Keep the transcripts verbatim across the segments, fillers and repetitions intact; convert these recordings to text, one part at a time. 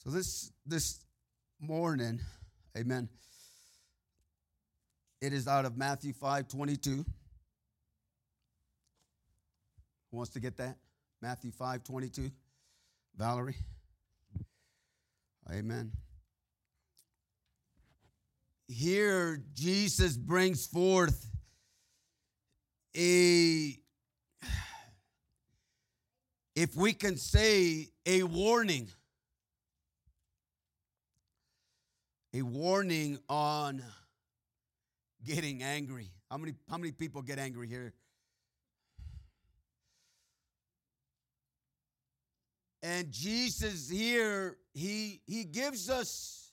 So this this morning, amen, it is out of Matthew five twenty-two. Who wants to get that? Matthew five twenty-two. Valerie. Amen. Here, Jesus brings forth a, if we can say, a warning. A warning on getting angry. How many, how many people get angry here? And Jesus here, he, he gives us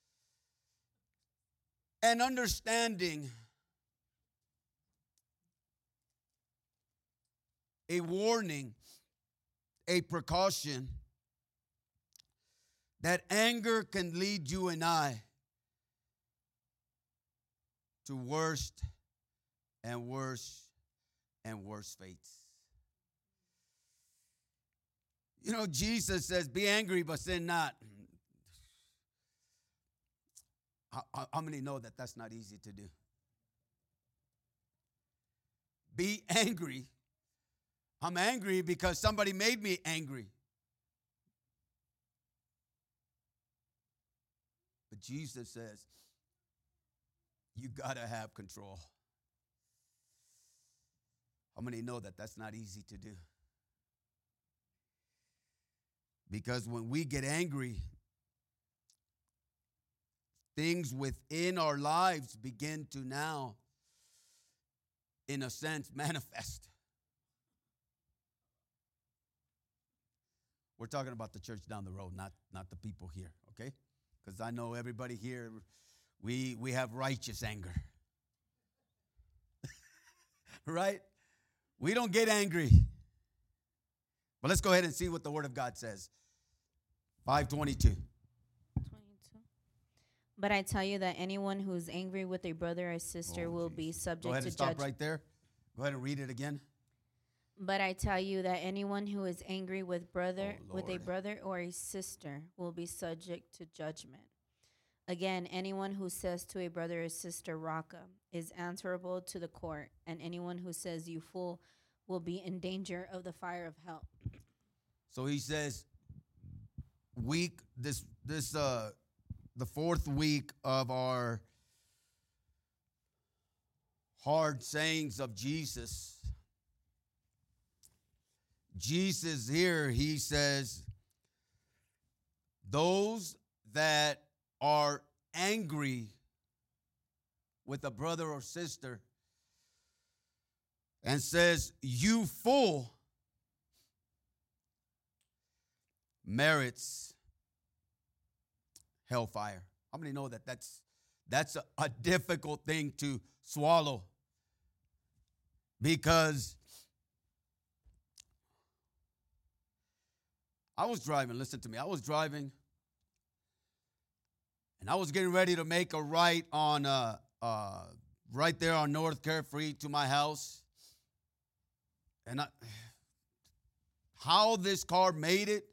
an understanding, a warning, a precaution that anger can lead you and I to worse and worse and worse fates. You know, Jesus says, be angry, but sin not. How, how many know that that's not easy to do? Be angry. I'm angry because somebody made me angry. But Jesus says, you got to have control. How many know that that's not easy to do? Because when we get angry, things within our lives begin to now, in a sense, manifest. We're talking about the church down the road, not, not the people here, okay? Because I know everybody here, we, we have righteous anger. Right? We don't get angry. But let's go ahead and see what the Word of God says. five twenty-two. twenty-two. But I tell you that anyone who is angry with a brother or sister Oh, will geez. be subject Go ahead to and stop judgment. right there. Go ahead and read it again. But I tell you that anyone who is angry with brother Oh, with a Lord. brother or a sister will be subject to judgment. Again, anyone who says to a brother or sister, Raka, is answerable to the court, and anyone who says, you fool, will be in danger of the fire of hell. So he says, week, this, this, uh, the fourth week of our hard sayings of Jesus. Jesus here, he says, those that are angry with a brother or sister and says, you fool, merits hellfire. How many know that that's, that's a, a difficult thing to swallow? Because I was driving, listen to me, I was driving, and I was getting ready to make a right on, uh, uh, right there on North Carefree to my house. And I, how this car made it,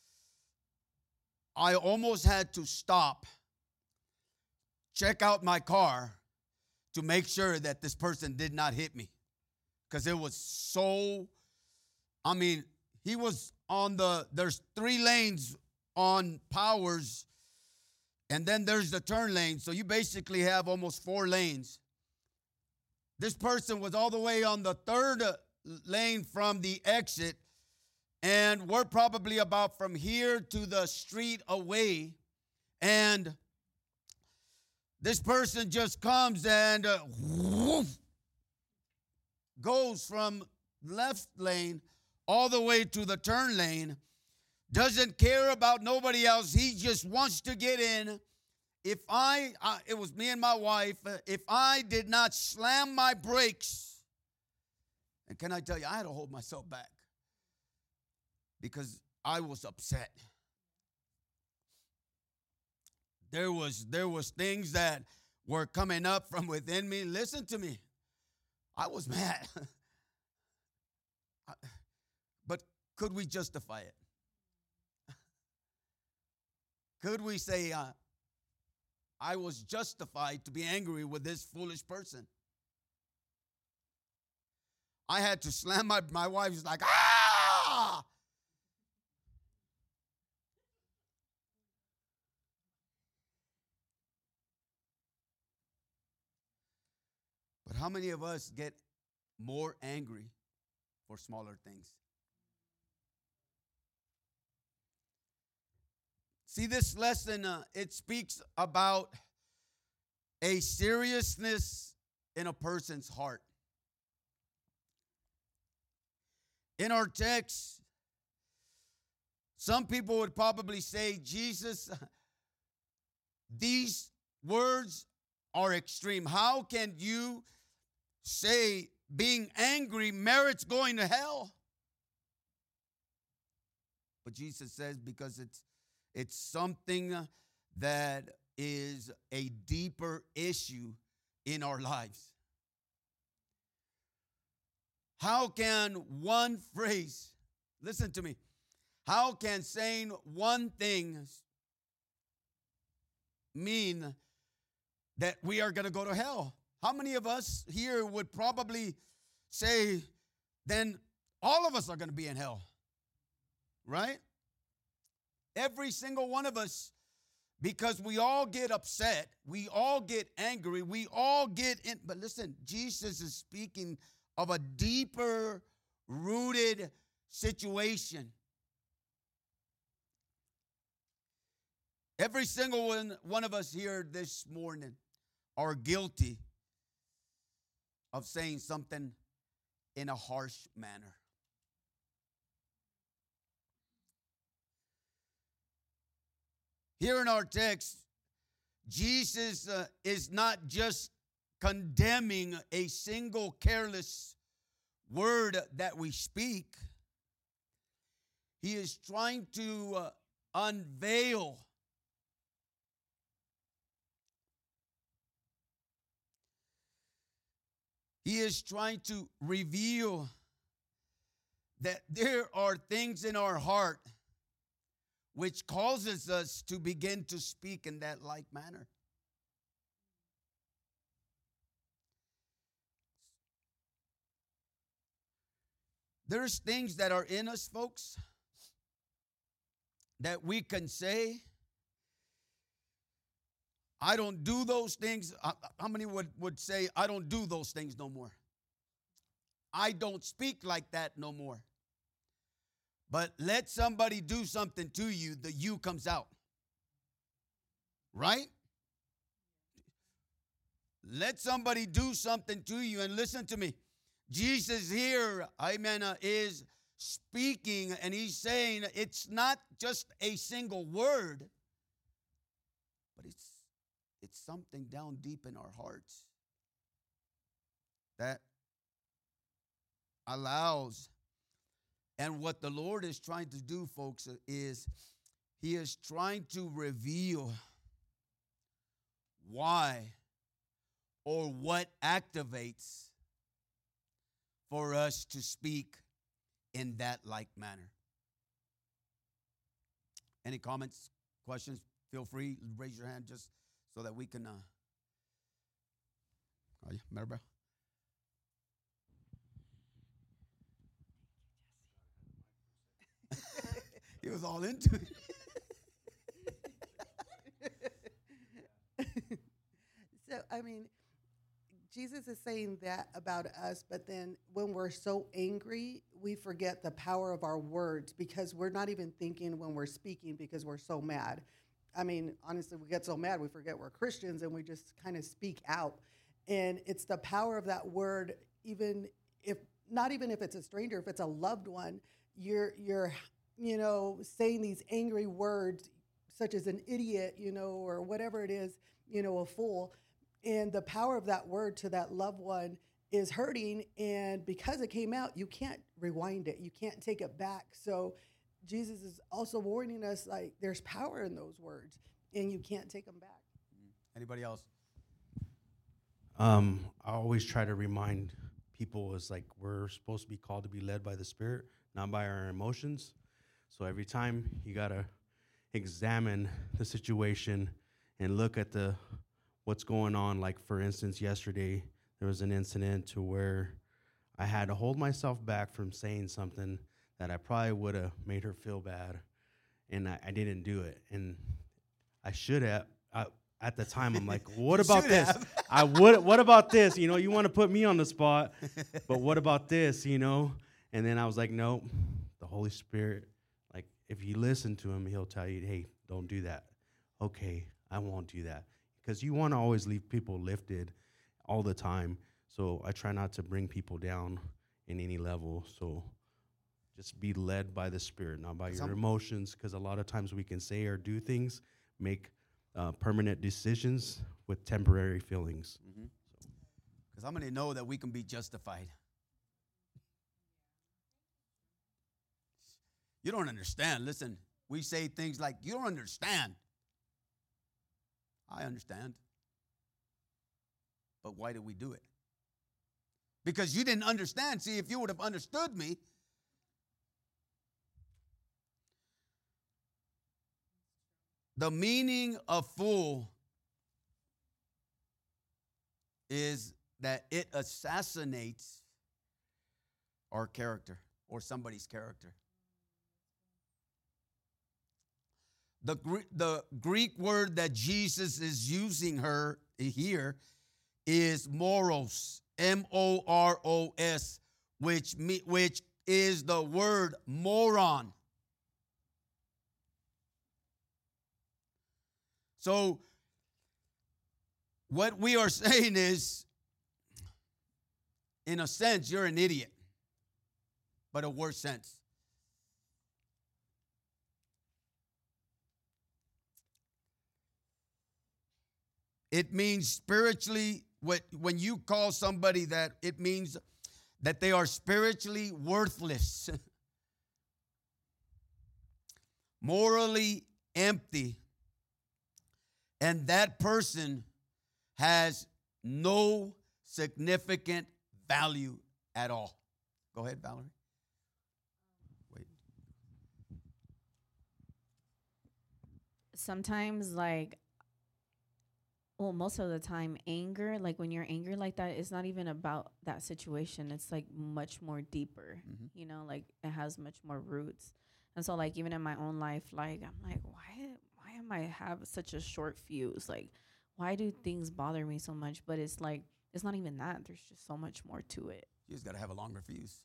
I almost had to stop, check out my car to make sure that this person did not hit me. Because it was so, I mean, he was on the, there's three lanes on Powers, and then there's the turn lane. So you basically have almost four lanes. This person was all the way on the third lane from the exit, and we're probably about from here to the street away. And this person just comes and uh, whoosh, goes from left lane all the way to the turn lane, doesn't care about nobody else. He just wants to get in. If I, uh, it was me and my wife, uh, if I did not slam my brakes, and can I tell you, I had to hold myself back because I was upset. There was, there was things that were coming up from within me. Listen to me. I was mad. But could we justify it? could we say, uh, I was justified to be angry with this foolish person? I had to slam my, my wife was like, ah! But how many of us get more angry for smaller things? See, this lesson, uh, it speaks about a seriousness in a person's heart. In our text, some people would probably say, Jesus, these words are extreme. How can you say being angry merits going to hell? But Jesus says because it's it's something that is a deeper issue in our lives. How can one phrase, listen to me, how can saying one thing mean that we are going to go to hell? How many of us here would probably say, then all of us are going to be in hell, right? Every single one of us, because we all get upset, we all get angry, we all get in. But listen, Jesus is speaking of a deeper rooted situation. Every single one, one of us here this morning are guilty of saying something in a harsh manner. Here in our text, Jesus uh, is not just condemning a single careless word that we speak. He is trying to uh, unveil He is trying to reveal that there are things in our heart which causes us to begin to speak in that like manner. There's things that are in us, folks, that we can say. I don't do those things. How many would, would say, I don't do those things no more? I don't speak like that no more. But let somebody do something to you, the you comes out. Right? Let somebody do something to you, and listen to me. Jesus here, amen, uh, is speaking, and he's saying it's not just a single word, but it's it's something down deep in our hearts that allows. And what the Lord is trying to do, folks, is he is trying to reveal why or what activates for us to speak in that like manner. Any comments, questions? Feel free, raise your hand just so that we can. Uh, oh, yeah, Maribel. He was all into it. So, I mean, Jesus is saying that about us, but then when we're so angry, we forget the power of our words because we're not even thinking when we're speaking because we're so mad. I mean, honestly, we get so mad, we forget we're Christians and we just kind of speak out. And it's the power of that word, even if, not even if it's a stranger, if it's a loved one, you're, you're, you know, saying these angry words such as an idiot, you know, or whatever it is, you know, a fool. And the power of that word to that loved one is hurting. And because it came out, you can't rewind it. You can't take it back. So Jesus is also warning us, like, there's power in those words, and you can't take them back. Anybody else? Um, I always try to remind people is like we're supposed to be called to be led by the Spirit, not by our emotions. So every time you gotta, examine the situation and look at the what's going on. Like, for instance, yesterday there was an incident to where I had to hold myself back from saying something that I probably would have made her feel bad, and I, I didn't do it. And I should have. I, at the time, I'm like, what You about should this? have. I would. What about this? You know, you want to put me on the spot, but what about this? You know? And then I was like, nope. The Holy Spirit, like, if you listen to him, he'll tell you, hey, don't do that. Okay, I won't do that. Because you want to always leave people lifted all the time. So I try not to bring people down in any level. So just be led by the Spirit, not by your Some- emotions. Because a lot of times we can say or do things, make uh, permanent decisions with temporary feelings. Because how many know that we can be justified? You don't understand. Listen, we say things like, you don't understand. I understand. But why did we do it? Because you didn't understand. See, if you would have understood me, the meaning of fool is that it assassinates our character or somebody's character. The, Gre- the Greek word that Jesus is using her here is moros, M O R O S, which, me, which is the word moron. So, what we are saying is, in a sense, you're an idiot, but a worse sense. It means spiritually, when you call somebody that, it means that they are spiritually worthless, morally empty, and that person has no significant value at all. Go ahead, Valerie. Wait. Sometimes, like, well, most of the time, anger, like when you're angry like that, it's not even about that situation. It's like much more deeper, Mm-hmm. you know, like it has much more roots. And so, like, even in my own life, like, I'm like, why, why am I have such a short fuse? Like, why do things bother me so much? But it's like, it's not even that. There's just so much more to it. You just got to have a longer fuse.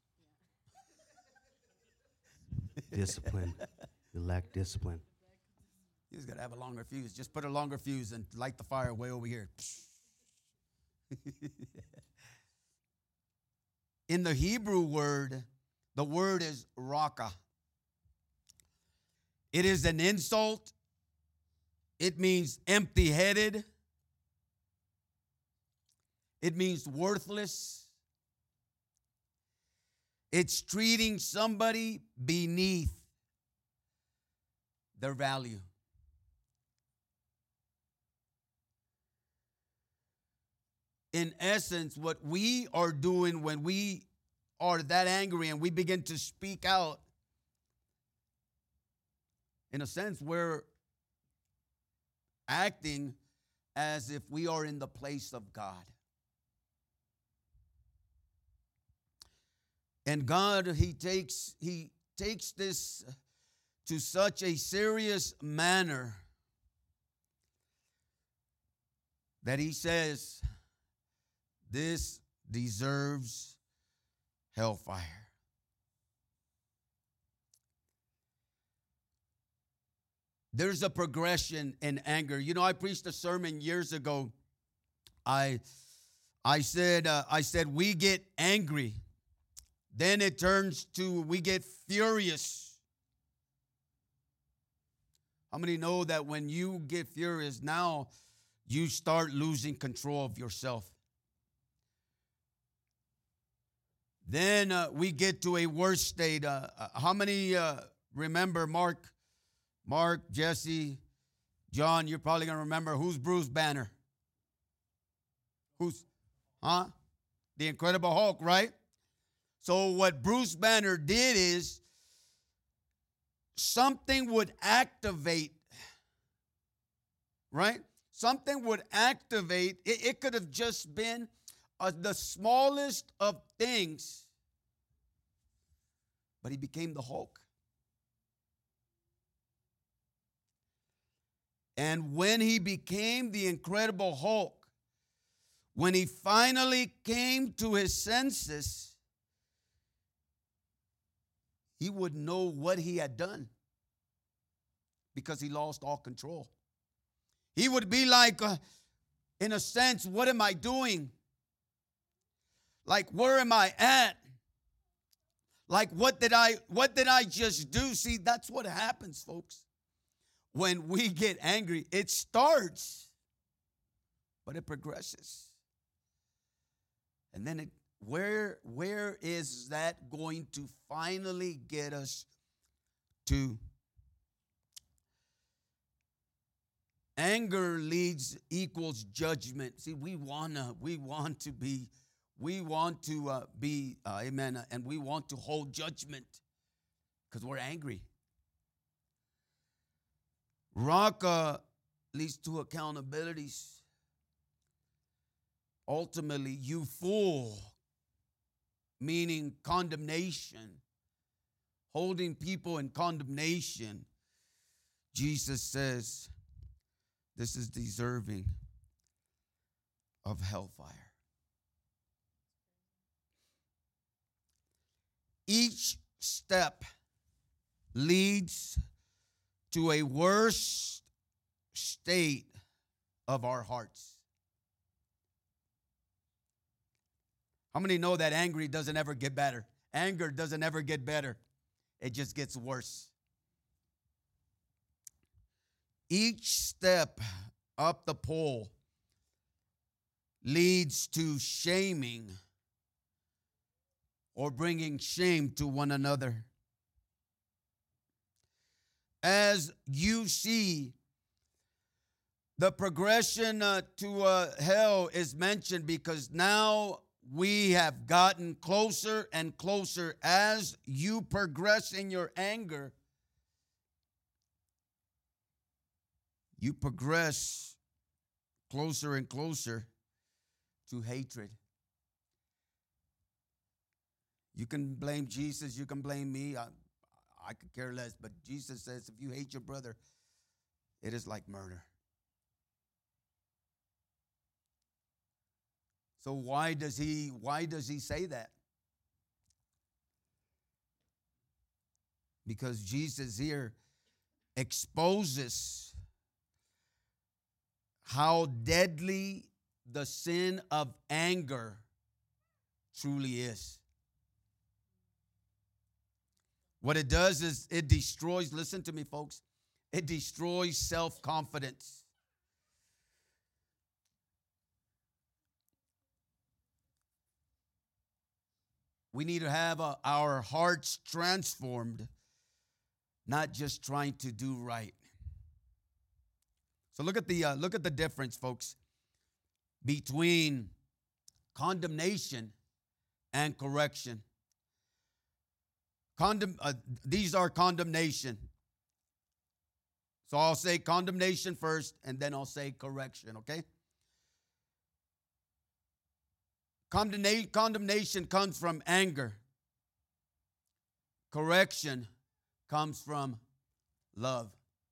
Discipline. You lack discipline. You just got to have a longer fuse. Just put a longer fuse and light the fire way over here. In the Hebrew word, the word is raka. It is an insult. It means empty-headed. It means worthless. It's treating somebody beneath their value. In essence, what we are doing when we are that angry and we begin to speak out, in a sense, we're acting as if we are in the place of God. And God, he takes, he takes this to such a serious manner that he says, this deserves hellfire. There's a progression in anger. You know, I preached a sermon years ago. I, I said, uh, I said, we get angry. Then it turns to we get furious. How many know that when you get furious, now you start losing control of yourself? Then uh, we get to a worse state. Uh, uh, how many uh, remember Mark, Mark, Jesse, John? You're probably going to remember. Who's Bruce Banner? Who's, huh? The Incredible Hulk, right? So what Bruce Banner did is something would activate right? Something would activate. It, it could have just been uh, the smallest of things, but he became the Hulk. And when he became the Incredible Hulk, when he finally came to his senses, he would know what he had done because he lost all control. He would be like, uh, in a sense, what am I doing? Like, where am I at? Like, what did I what did I just do? See, that's what happens, folks. When we get angry, it starts, but it progresses. And then it, where, where is that going to finally get us to? Anger leads equals judgment. See, we wanna, we want to be, we want to uh, be, uh, amen, and we want to hold judgment because we're angry. Raka leads to accountabilities. Ultimately, you fool, meaning condemnation, holding people in condemnation. Jesus says this is deserving of hellfire. Each step leads to a worse state of our hearts. How many know that angry doesn't ever get better? Anger doesn't ever get better. It just gets worse. Each step up the pole leads to shaming or bringing shame to one another. As you see, the progression uh, to uh, hell is mentioned because now we have gotten closer and closer. As you progress in your anger, you progress closer and closer to hatred. You can blame Jesus, you can blame me. I, I could care less, but Jesus says if you hate your brother, it is like murder. So why does he why does he say that? Because Jesus here exposes how deadly the sin of anger truly is. What it does is it destroys, listen to me, folks, it destroys self-confidence. We need to have uh, our hearts transformed, not just trying to do right. So look at the uh, look at the difference, folks, between condemnation and correction. Condemn, uh, these are condemnation. So I'll say condemnation first, and then I'll say correction, okay? Condemnation, condemnation comes from anger. Correction comes from love.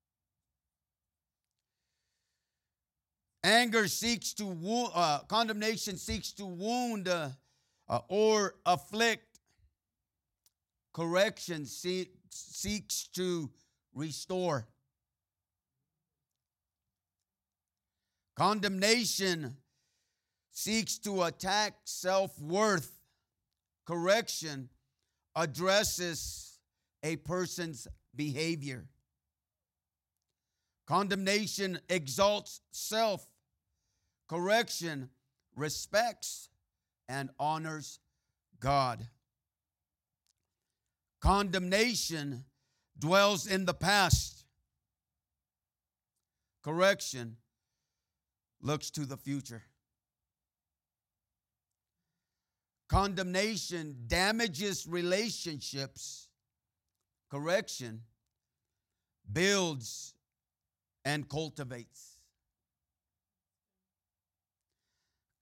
Anger seeks to wound, uh, condemnation seeks to wound uh, uh, or afflict. Correction see, seeks to restore. Condemnation seeks to attack self-worth. Correction addresses a person's behavior. Condemnation exalts self. Correction respects and honors God. Condemnation dwells in the past. Correction looks to the future. Condemnation damages relationships. Correction builds and cultivates.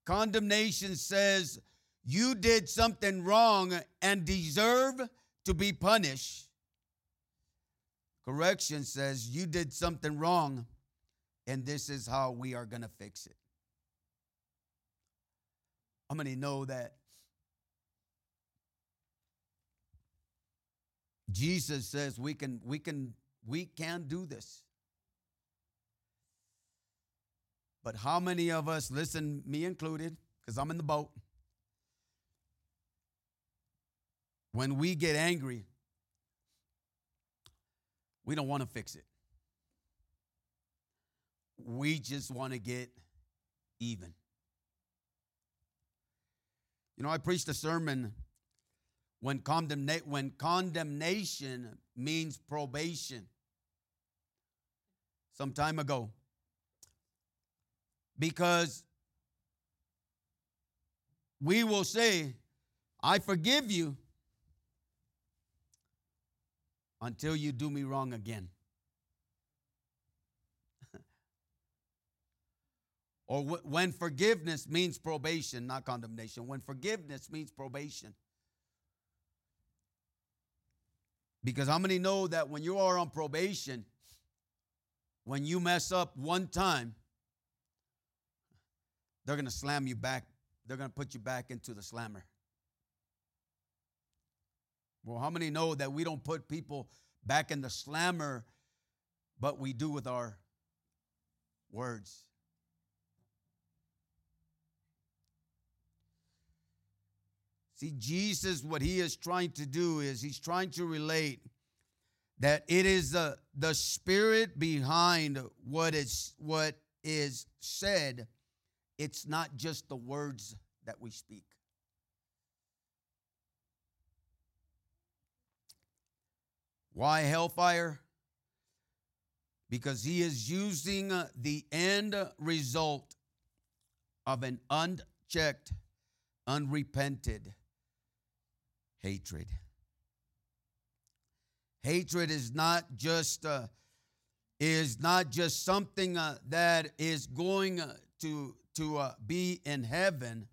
Condemnation says you did something wrong and deserve to be punished. Correction says you did something wrong and this is how we are going to fix it. How many know that Jesus says we can we can we can do this? But how many of us, listen, me included, because I'm in the boat, when we get angry, we don't want to fix it. We just want to get even. You know, I preached a sermon when, condemna- when condemnation means probation some time ago. Because we will say, I forgive you until you do me wrong again. Or w- when forgiveness means probation, not condemnation. When forgiveness means probation. Because how many know that when you are on probation, when you mess up one time, they're going to slam you back. They're going to put you back into the slammer. Well, how many know that we don't put people back in the slammer, but we do with our words? See, Jesus, what he is trying to do is he's trying to relate that it is the, the spirit behind what is, what is said. It's not just the words that we speak. Why hellfire? Because he is using the end result of an unchecked, unrepented hatred. Hatred is not just uh, is not just something uh, that is going uh, to to uh, be in heaven.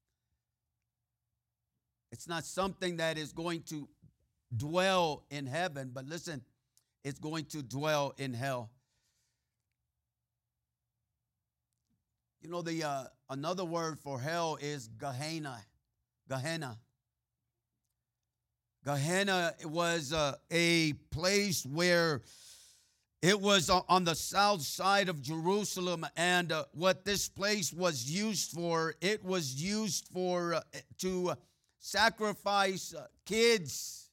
It's not something that is going to dwell in heaven, but listen, it's going to dwell in hell. You know, the uh, another word for hell is Gehenna. Gehenna. Gehenna was uh, a place where it was on the south side of Jerusalem, and uh, what this place was used for, it was used for uh, to uh, sacrifice uh, kids.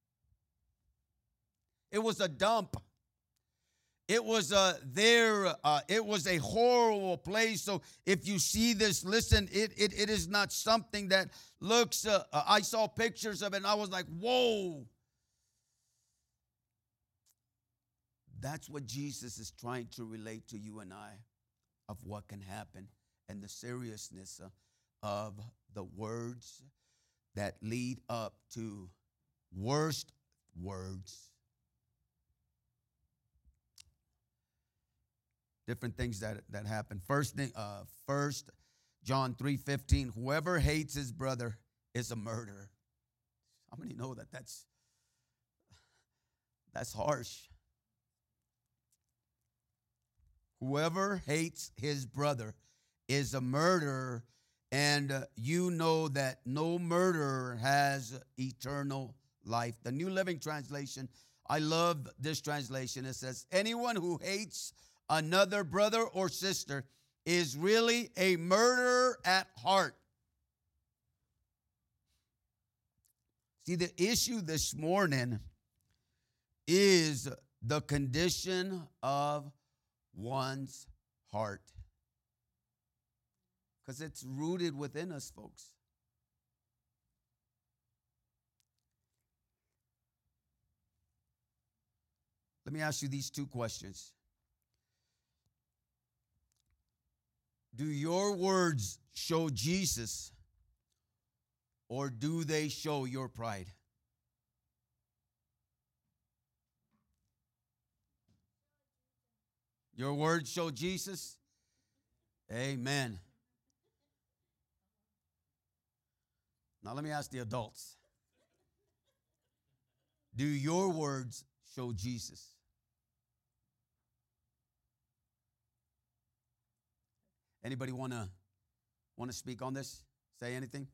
It was a dump. It was a there. Uh, it was a horrible place. So if you see this, listen. It it, it is not something that looks. Uh, uh, I saw pictures of it, and I was like, whoa. That's what Jesus is trying to relate to you and I, of what can happen and the seriousness uh, of the words that lead up to worst words. Different things that, that happen. First thing, uh, first John three fifteen, whoever hates his brother is a murderer. How many know that that's, that's harsh? Whoever hates his brother is a murderer, and uh, you know that no murderer has eternal life. The New Living Translation, I love this translation. It says, anyone who hates another brother or sister is really a murderer at heart. See, the issue this morning is the condition of one's heart. Because it's rooted within us, folks. Let me ask you these two questions. Do your words show Jesus, or do they show your pride? Your words show Jesus? Amen. Now let me ask the adults. Do your words show Jesus? Anybody want to want to speak on this? Say anything?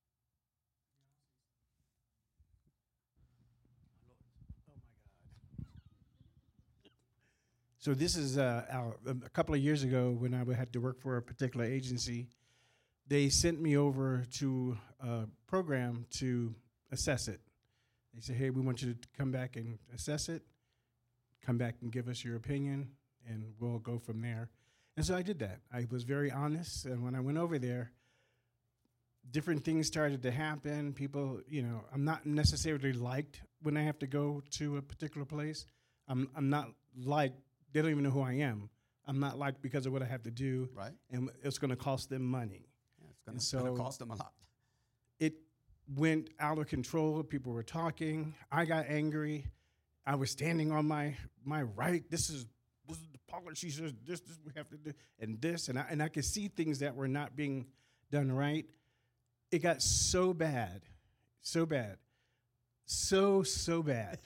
So this is uh, our, a couple of years ago when I had to work for a particular agency. They sent me over to a program to assess it. They said, hey, we want you to come back and assess it, come back and give us your opinion, and we'll go from there. And so I did that. I was very honest, and when I went over there, different things started to happen. People, you know, I'm not necessarily liked when I have to go to a particular place. I'm I'm not liked. They don't even know who I am. I'm not liked because of what I have to do, Right. and it's going to cost them money. Yeah, it's going And to so- cost them a lot. It went out of control. People were talking. I got angry. I was standing on my my right. This is this is the policy says this this we have to do and this and I and I could see things that were not being done right. It got so bad, so bad, so so bad.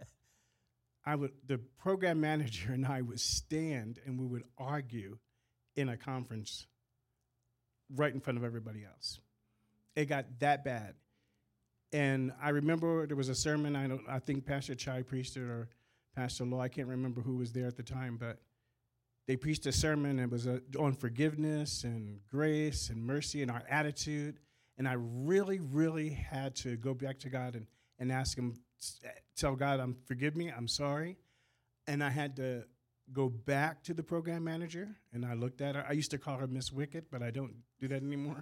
I would the program manager and I would stand and we would argue in a conference right in front of everybody else. It got that bad. And I remember there was a sermon, I don't I think Pastor Chai preached it or Pastor Law, I can't remember who was there at the time, but they preached a sermon. It was uh on forgiveness and grace and mercy and our attitude. And I really, really had to go back to God and, and ask him, tell God, I'm forgive me, I'm sorry. And I had to go back to the program manager, and I looked at her. I used to call her Miss Wicked, but I don't do that anymore.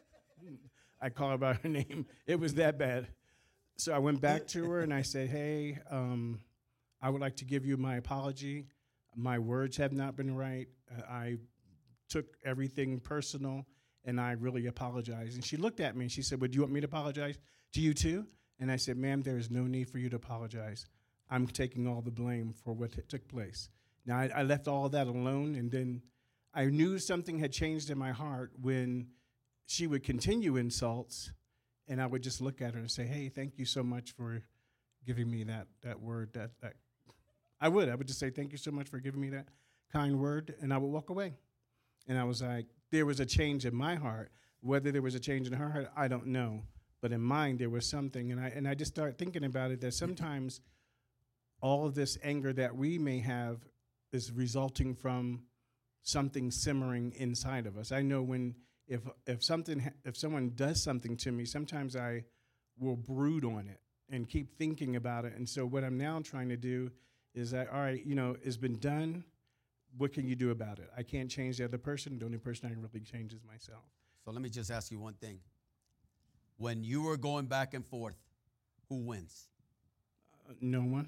I call her by her name. It was that bad. So I went back to her, and I said, hey, um, I would like to give you my apology. My words have not been right. Uh, I took everything personal, and I really apologize. And she looked at me, and she said, well, do you want me to apologize to you too? And I said, ma'am, there is no need for you to apologize. I'm taking all the blame for what t- took place. Now, I, I left all that alone, and then I knew something had changed in my heart when she would continue insults, and I would just look at her and say, hey, thank you so much for giving me that that word. That, that I would. I would just say, thank you so much for giving me that kind word, and I would walk away. And I was like, there was a change in my heart. Whether there was a change in her heart, I don't know. But in mine, there was something. And I and I just started thinking about it, that sometimes all of this anger that we may have is resulting from something simmering inside of us. I know when if if something ha- if someone does something to me, sometimes I will brood on it and keep thinking about it. And so what I'm now trying to do is that, all right, you know, it's been done. What can you do about it? I can't change the other person. The only person I can really change is myself. So let me just ask you one thing. When you were going back and forth, who wins? Uh, no one.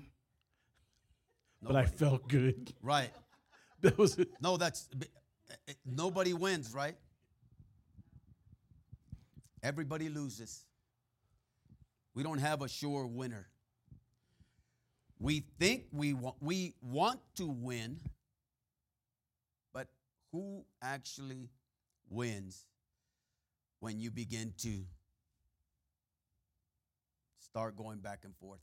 But Nobody. I felt good. Right. That was it. No, that's nobody wins, right? Everybody loses. We don't have a sure winner. We think we want we want to win, but who actually wins when you begin to start going back and forth?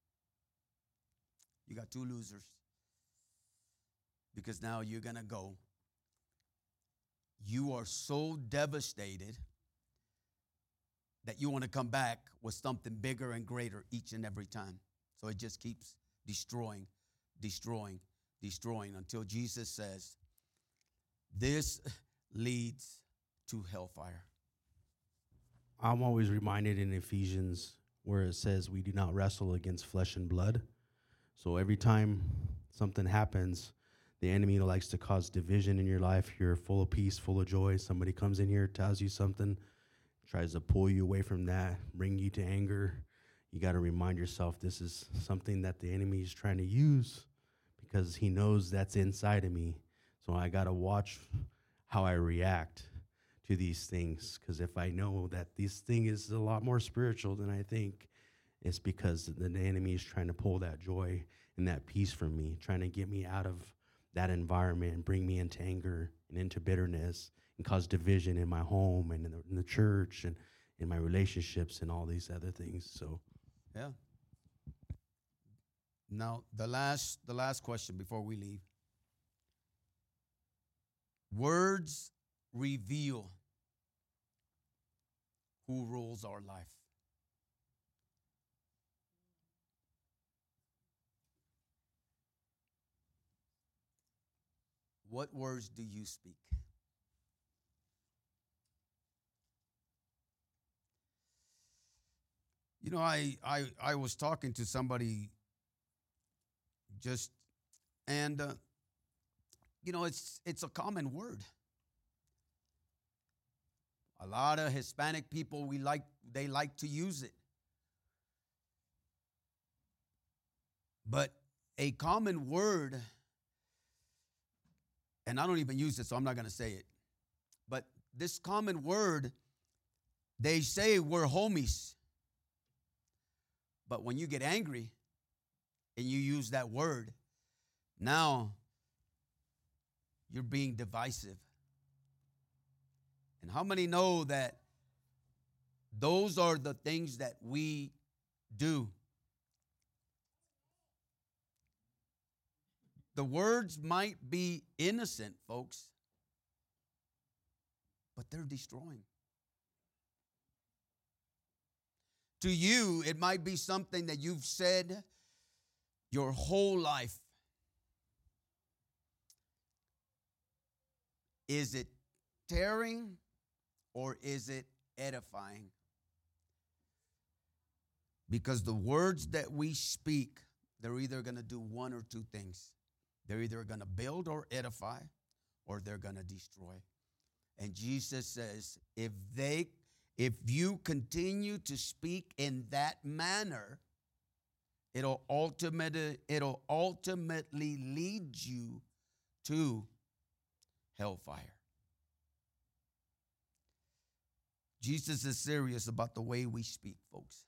You got two losers. Because now you're going to go. You are so devastated that you want to come back with something bigger and greater each and every time. So it just keeps destroying, destroying, destroying until Jesus says, this leads to hellfire. I'm always reminded in Ephesians where it says we do not wrestle against flesh and blood. So every time something happens, the enemy likes to cause division in your life. You're full of peace, full of joy. Somebody comes in here, tells you something, tries to pull you away from that, bring you to anger. You got to remind yourself this is something that the enemy is trying to use because he knows that's inside of me. So I got to watch how I react to these things, because if I know that this thing is a lot more spiritual than I think, it's because the enemy is trying to pull that joy and that peace from me, trying to get me out of that environment and bring me into anger and into bitterness and cause division in my home and in the, in the church. And in my relationships and all these other things. So Yeah. Now, the last the last question before we leave. Words reveal who rules our life. What words do you speak? You know, I I I was talking to somebody just, and uh, you know, it's it's a common word. A lot of Hispanic people, we like they like to use it. But a common word, and I don't even use it, so I'm not going to say it. But this common word, they say we're homies. But when you get angry and you use that word, now you're being divisive. And how many know that those are the things that we do? The words might be innocent, folks, but they're destroying. To you, it might be something that you've said your whole life. Is it tearing or is it edifying? Because the words that we speak, they're either going to do one or two things. They're either going to build or edify, or they're going to destroy. And Jesus says, if they, if you continue to speak in that manner, it'll ultimately, it'll ultimately lead you to hellfire. Jesus is serious about the way we speak, folks.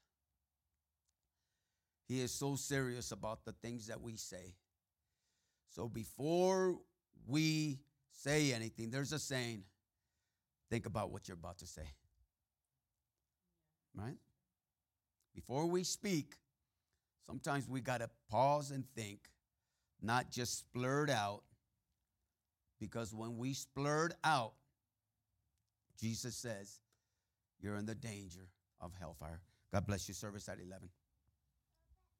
He is so serious about the things that we say. So before we say anything, there's a saying, think about what you're about to say. Right? Before we speak, sometimes we got to pause and think, not just splurt out. Because when we splurt out, Jesus says, you're in the danger of hellfire. God bless you. Service at eleven.